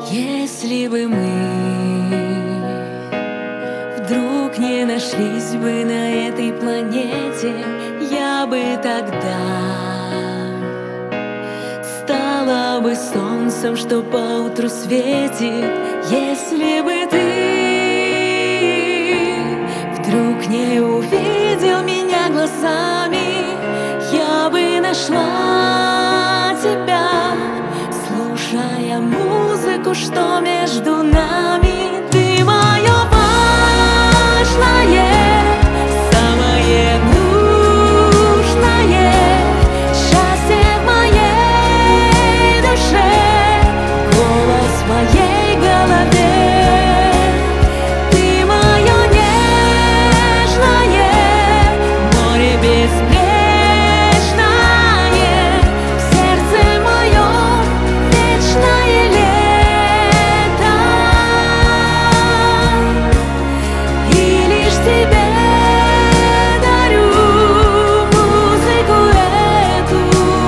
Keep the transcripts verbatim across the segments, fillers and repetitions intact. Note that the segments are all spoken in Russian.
Если бы мы вдруг не нашлись бы на этой планете, я бы тогда стала бы солнцем, что поутру светит. Если бы ты вдруг не увидел меня глазами, я бы нашла тебя, слушая музыку, что между нами. Ты мое важное, самое нужное, счастье в моей душе, голос в моей голове. Ты мое нежное, море бесконечное, в сердце моем вечное лето. И лишь тебе дарю музыку эту.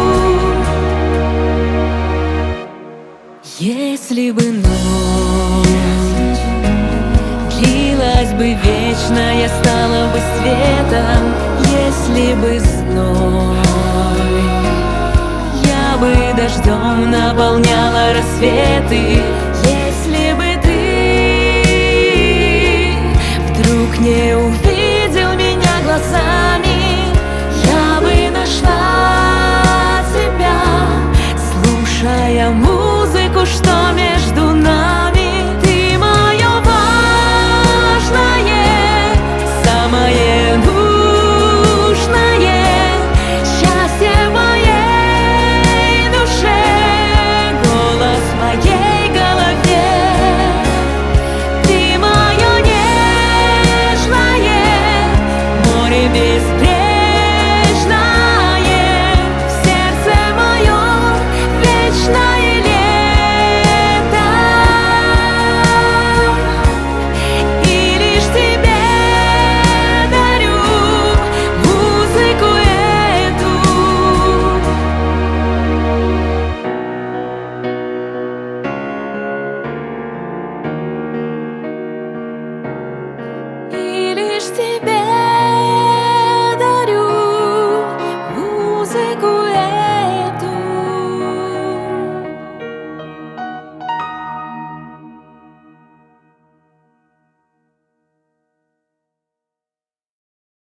Если бы ночь длилась бы вечно, я стала бы светом. Если бы зной, я бы дождем наполняла рассветы. Если бы ты вдруг не увидел меня глазами, я бы нашла тебя, слушая музыку, что между нами. Ты мое важное, самое нужное, счастье в моей душе, голос в моей голове. Ты мое нежное, море бесконечное, в сердце моем вечное лето. И лишь тебе дарю музыку эту. И лишь тебе